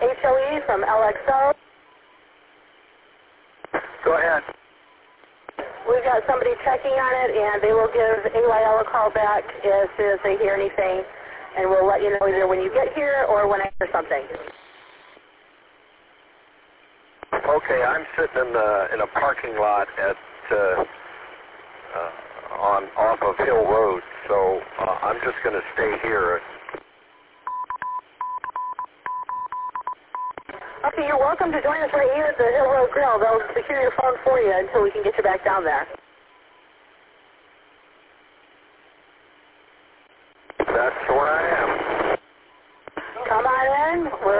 HOE from LXO. Go ahead. We've got somebody checking on it, and they will give AYL a call back as soon as they hear anything, and we'll let you know either when you get here or when I hear something. Okay, I'm sitting in a parking lot at off of Hill Road, so I'm just going to stay here. Okay, you're welcome to join us right here at the Hill Road Grill. They'll secure your phone for you until we can get you back down there. That's where I am. Come on in.